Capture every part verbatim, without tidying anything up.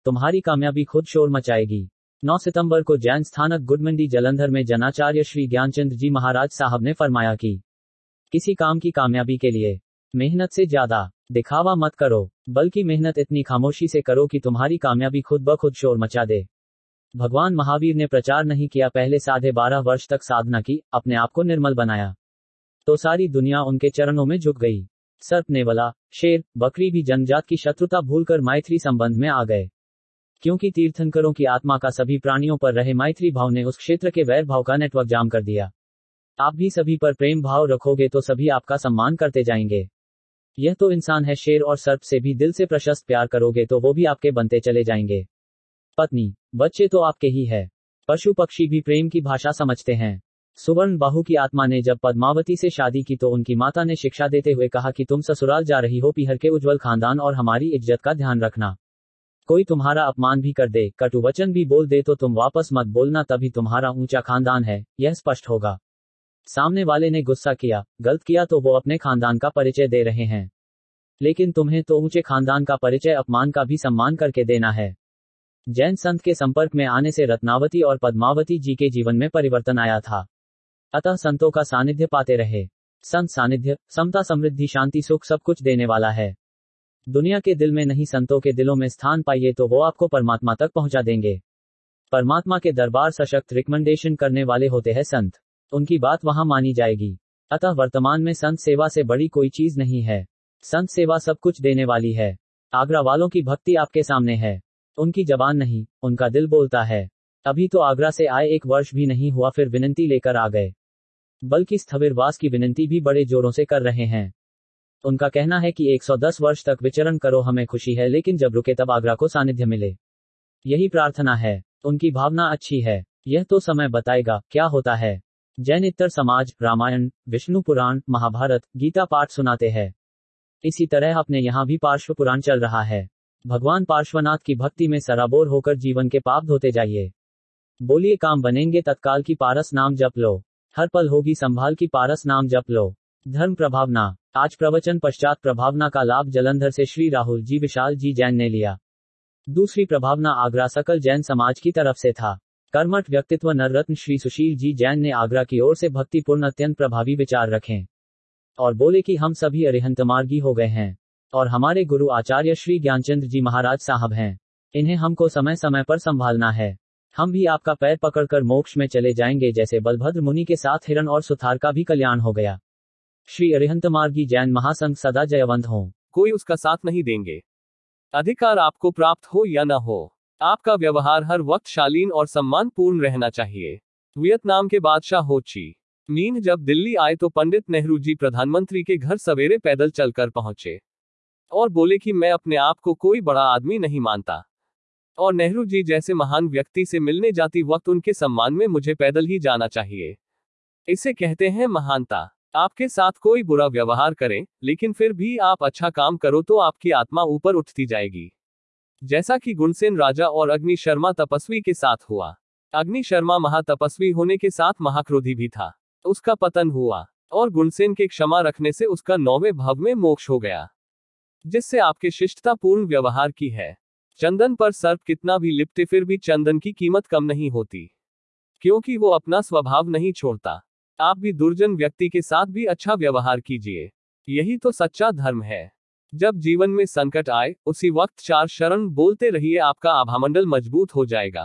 तुम्हारी कामयाबी खुद शोर मचाएगी। नौ सितंबर को जैन स्थानक गुडमंडी जलंधर में जनाचार्य श्री ज्ञानचंद जी महाराज साहब ने फरमाया कि किसी काम की कामयाबी के लिए मेहनत से ज्यादा दिखावा मत करो, बल्कि मेहनत इतनी खामोशी से करो कि तुम्हारी कामयाबी खुद ब खुद शोर मचा दे। भगवान महावीर ने प्रचार नहीं किया, पहले साढ़े बारह वर्ष तक साधना की, अपने आप को निर्मल बनाया, तो सारी दुनिया उनके चरणों में झुक गई। सर्प, नेवला, शेर, बकरी भी जनजात की शत्रुता भूलकर मैत्री संबंध में आ गए, क्योंकि तीर्थंकरों की आत्मा का सभी प्राणियों पर रहे मैत्री भाव ने उस क्षेत्र के वैर भाव का नेटवर्क जाम कर दिया। आप भी सभी पर प्रेम भाव रखोगे तो सभी आपका सम्मान करते जाएंगे। यह तो इंसान है, शेर और सर्प से भी दिल से प्रशस्त प्यार करोगे तो वो भी आपके बनते चले जाएंगे। पत्नी, बच्चे तो आपके ही है। पशु पक्षी भी प्रेम की भाषा समझते हैं। सुवर्ण बाहु की आत्मा ने जब पद्मावती से शादी की तो उनकी माता ने शिक्षा देते हुए कहा कि तुम ससुराल जा रही हो, पीहर के उज्जवल खानदान और हमारी इज्जत का ध्यान रखना। कोई तुम्हारा अपमान भी कर दे, कटु वचन भी बोल दे तो तुम वापस मत बोलना, तभी तुम्हारा ऊंचा खानदान है, यह स्पष्ट होगा। सामने वाले ने गुस्सा किया, गलत किया तो वो अपने खानदान का परिचय दे रहे हैं, लेकिन तुम्हें तो ऊंचे खानदान का परिचय अपमान का भी सम्मान करके देना है। जैन संत के संपर्क में आने से रत्नावती और पद्मावती जी के जीवन में परिवर्तन आया था। अतः संतों का सानिध्य पाते रहे। संत सानिध्य समता, समृद्धि, शांति, सुख सब कुछ देने वाला है। दुनिया के दिल में नहीं, संतों के दिलों में स्थान पाइए तो वो आपको परमात्मा तक पहुंचा देंगे। परमात्मा के दरबार सशक्त रिकमेंडेशन करने वाले होते हैं संत, उनकी बात वहां मानी जाएगी। अतः वर्तमान में संत सेवा से बड़ी कोई चीज नहीं है। संत सेवा सब कुछ देने वाली है। आगरा वालों की भक्ति आपके सामने है, उनकी जबान नहीं, उनका दिल बोलता है। अभी तो आगरा से आए एक वर्ष भी नहीं हुआ, फिर विनती लेकर आ गए, बल्कि स्थविरवास की विनती भी बड़े जोरों से कर रहे हैं। उनका कहना है कि एक सौ दस वर्ष तक विचरण करो, हमें खुशी है, लेकिन जब रुके तब आगरा को सानिध्य मिले, यही प्रार्थना है। उनकी भावना अच्छी है, यह तो समय बताएगा क्या होता है। जैनितर समाज रामायण, विष्णु पुराण, महाभारत, गीता पाठ सुनाते हैं। इसी तरह अपने यहाँ भी पार्श्व पुराण चल रहा है। भगवान पार्श्वनाथ की भक्ति में सराबोर होकर जीवन के पाप धोते जाइए। बोलिए काम बनेंगे तत्काल की पारस नाम जप लो, हर पल होगी संभाल की पारस नाम जप लो। धर्म प्रभावना। आज प्रवचन पश्चात प्रभावना का लाभ जलंधर से श्री राहुल जी विशाल जी जैन ने लिया। दूसरी प्रभावना आगरा सकल जैन समाज की तरफ से था। कर्मठ व्यक्तित्व नररत्न श्री सुशील जी जैन ने आगरा की ओर से भक्तिपूर्ण अत्यंत प्रभावी विचार रखें और बोले कि हम सभी अरिहंत मार्गी हो गए हैं और हमारे गुरु आचार्य श्री ज्ञानचंद जी महाराज साहब हैं। इन्हें हमको समय समय पर संभालना है। हम भी आपका पैर पकड़कर मोक्ष में चले जाएंगे, जैसे बलभद्र मुनि के साथ हिरण और सुथार का भी कल्याण हो गया। श्री अरिहंत मार्गी जैन महासंघ सदा जयवंत हो। कोई उसका साथ नहीं देंगे। अधिकार आपको प्राप्त हो या न हो, आपका व्यवहार हर वक्त शालीन और सम्मानपूर्ण रहना चाहिए। वियतनाम के बादशाह हो ची मीन जब दिल्ली आए तो पंडित नेहरू जी प्रधानमंत्री के घर सवेरे पैदल चलकर पहुंचे और बोले कि मैं अपने आप को कोई बड़ा आदमी नहीं मानता और नेहरू जी जैसे महान व्यक्ति से मिलने जाती वक्त उनके सम्मान में मुझे पैदल ही जाना चाहिए। इसे कहते हैं महानता। आपके साथ कोई बुरा व्यवहार करे लेकिन फिर भी आप अच्छा काम करो तो आपकी आत्मा ऊपर उठती जाएगी, जैसा कि गुणसेन राजा और अग्नि शर्मा तपस्वी के साथ हुआ। अग्नि शर्मा महातपस्वी होने के साथ महाक्रोधी भी था, उसका पतन हुआ और गुणसेन के क्षमा रखने से उसका नौवें भाव में मोक्ष हो गया, जिससे आपके शिष्टतापूर्ण व्यवहार की है। चंदन पर सर्प कितना भी लिपटे फिर भी चंदन की कीमत कम नहीं होती, क्योंकि वो अपना स्वभाव नहीं छोड़ता। आप भी दुर्जन व्यक्ति के साथ भी अच्छा व्यवहार कीजिए, यही तो सच्चा धर्म है। जब जीवन में संकट आए उसी वक्त चार शरण बोलते रहिए, आपका आभामंडल मजबूत हो जाएगा,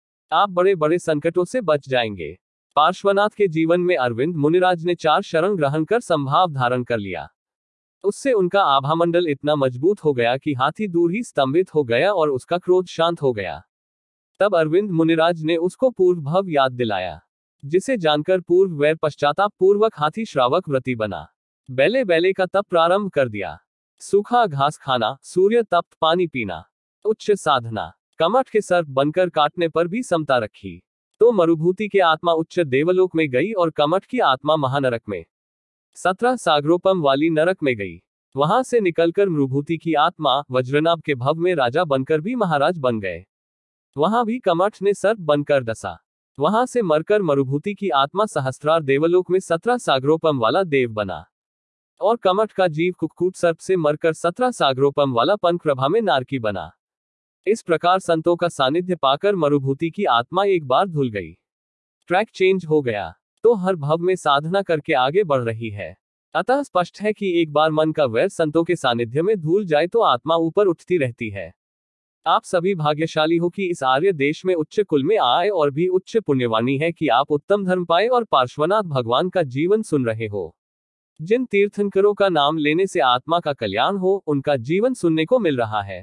आप बड़े बड़े संकटों से बच जाएंगे। पार्श्वनाथ के जीवन में अरविंद मुनिराज ने चार शरण ग्रहण कर संभाव धारण कर लिया, उससे उनका आभामंडल इतना मजबूत हो गया कि हाथी दूर ही स्तंभित हो गया और उसका क्रोध शांत हो गया। तब अरविंद मुनिराज ने उसको पूर्व भव याद दिलाया, जिसे जानकर पूर्व वैर पश्चाताप पूर्वक हाथी श्रावक व्रती बना। बैले बैले का तप प्रारंभ कर दिया, सूखा घास खाना, सूर्य तप्त पानी पीना, उच्च साधना। कमठ के सर्प बनकर काटने पर भी समता रखी, तो मरुभूति के आत्मा उच्च देवलोक में गई और कमठ की आत्मा महानरक में सत्रह सागरोपम वाली नरक में गई। वहां से निकलकर मरुभूति की आत्मा वज्रनाभ के भव में राजा बनकर भी महाराज बन गए। वहां भी कमठ ने सर्प बनकर डसा। वहां से मरकर मरुभूति की आत्मा सहस्त्रार देवलोक में सत्रह सागरोपम वाला देव बना और कमठ का जीव कुक्कुट सर्प से मरकर सत्रह सागरोपम वाला पंख प्रभा में नारकी बना। इस प्रकार संतों का सानिध्य पाकर मरुभूति की आत्मा एक बार धुल गई। ट्रैक चेंज हो गया, तो हर भव में साधना करके आगे बढ़ रही है। अतः स्पष्ट है कि एक बार मन का वैर संतों के सानिध्य में धूल जाए तो आत्मा ऊपर उठती रहती है। आप सभी भाग्यशाली हो कि इस आर्य देश में उच्च कुल में आए और भी उच्च पुण्यवानी है कि आप उत्तम धर्म पाए और पार्श्वनाथ भगवान का जीवन सुन रहे हो। जिन तीर्थंकरों का नाम लेने से आत्मा का कल्याण हो, उनका जीवन सुनने को मिल रहा है।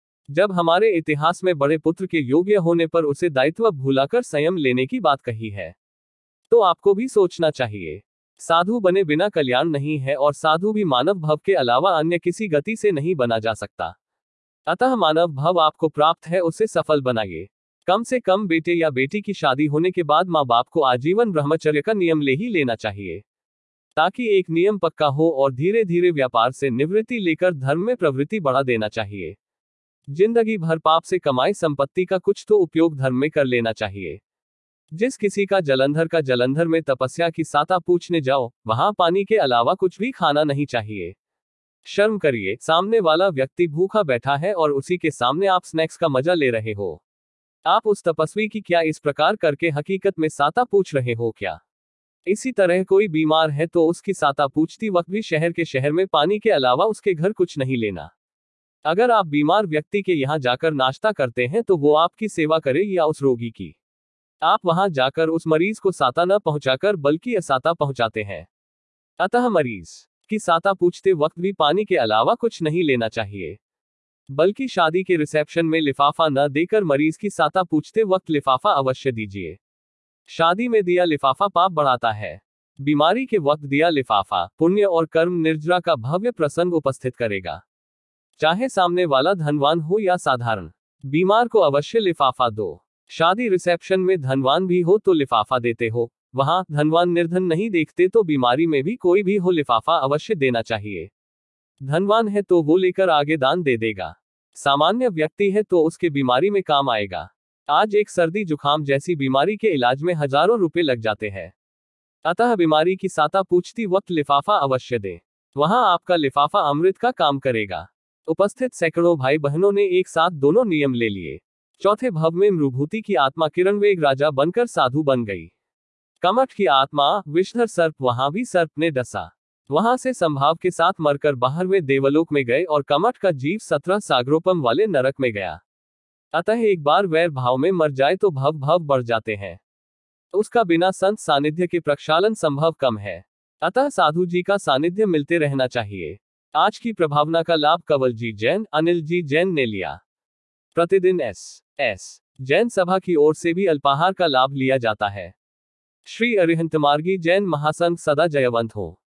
जब हमारे इतिहास में बड़े पुत्र के योग्य होने पर उसे दायित्व भूलाकर संयम लेने की बात कही है, तो आपको भी सोचना चाहिए। साधु बने बिना कल्याण नहीं है और साधु भी मानव भव के अलावा अन्य किसी गति से नहीं बना जा सकता। अतः मानव भव आपको प्राप्त है, उसे सफल बनाइए। कम से कम बेटे या बेटी की शादी होने के बाद माँ बाप को आजीवन ब्रह्मचर्य का नियम ले ही लेना चाहिए, ताकि एक नियम पक्का हो और धीरे धीरे व्यापार से निवृत्ति लेकर धर्म में प्रवृत्ति बढ़ा देना चाहिए। जिंदगी भर पाप से कमाई संपत्ति का कुछ तो उपयोग धर्म में कर लेना चाहिए। जिस किसी का जलंधर का जलंधर में तपस्या की साता पूछने जाओ, वहां पानी के अलावा कुछ भी खाना नहीं चाहिए। शर्म करिए, सामने वाला व्यक्ति भूखा बैठा है और उसी के सामने आप स्नैक्स का मजा ले रहे हो। आप उस तपस्वी की क्या इस प्रकार करके हकीकत में साता पूछ रहे हो क्या? इसी तरह कोई बीमार है तो उसकी साता पूछती वक्त भी शहर के शहर में पानी के अलावा उसके घर कुछ नहीं लेना। अगर आप बीमार व्यक्ति के यहाँ जाकर नाश्ता करते हैं तो वो आपकी सेवा करे या उस रोगी की, आप वहां जाकर उस मरीज को साता न पहुंचाकर बल्कि असाता पहुंचाते हैं। अतः मरीज की साता पूछते वक्त भी पानी के अलावा कुछ नहीं लेना चाहिए, बल्कि शादी के रिसेप्शन में लिफाफा न देकर मरीज की साता पूछते वक्त लिफाफा अवश्य दीजिए। शादी में दिया लिफाफा पाप बढ़ाता है, बीमारी के वक्त दिया लिफाफा पुण्य और कर्म निर्जरा का भव्य प्रसंग उपस्थित करेगा। चाहे सामने वाला धनवान हो या साधारण, बीमार को अवश्य लिफाफा दो। शादी रिसेप्शन में धनवान भी हो तो लिफाफा देते हो, वहां धनवान निर्धन नहीं देखते तो बीमारी में भी कोई भी हो लिफाफा अवश्य देना चाहिए। धनवान है तो वो लेकर आगे दान दे देगा, सामान्य व्यक्ति है तो उसके बीमारी में काम आएगा। आज एक सर्दी जुकाम जैसी बीमारी के इलाज में हजारों रुपए लग जाते हैं। अतः बीमारी की साता पूछती वक्त लिफाफा अवश्य दे, वहां आपका लिफाफा अमृत का काम करेगा। उपस्थित सैकड़ों भाई बहनों ने एक साथ दोनों नियम ले लिए। चौथे भव में मृभूति की आत्मा किरणवेग राजा बनकर साधु बन गई। कमठ की आत्मा विषधर सर्प, वहां भी सर्प ने डसा। वहां से संभाव के साथ मरकर बाहर वे देवलोक में गए और कमठ का जीव सत्रह सागरोपम वाले नरक में गया। अतः एक बार वैर भाव में मर जाए तो भव भव बढ़ जाते हैं, उसका बिना संत सानिध्य के प्रक्षालन संभव कम है। अतः साधु जी का सानिध्य मिलते रहना चाहिए। आज की प्रभावना का लाभ कंवल जी जैन, अनिल जी जैन ने लिया। प्रतिदिन एस एस जैन सभा की ओर से भी अल्पाहार का लाभ लिया जाता है। श्री अरिहंत मार्गी जैन महासंघ सदा जयवंत हो।